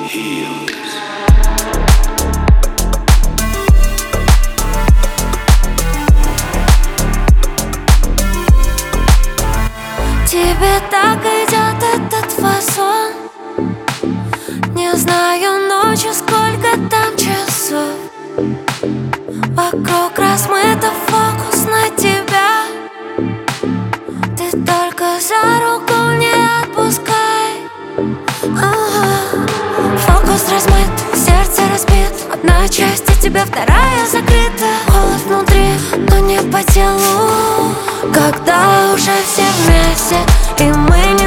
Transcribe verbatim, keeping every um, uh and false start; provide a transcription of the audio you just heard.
Тебе так идет этот фасон. Не знаю ночью, сколько там часов. Вокруг размыто, фокус на тебя. Ты только за руку не отпускай. Ага. Фокус размыт, сердце разбит. Одна часть от тебя, вторая закрыта. Холод внутри, но не по телу. Когда уже все вместе, и мы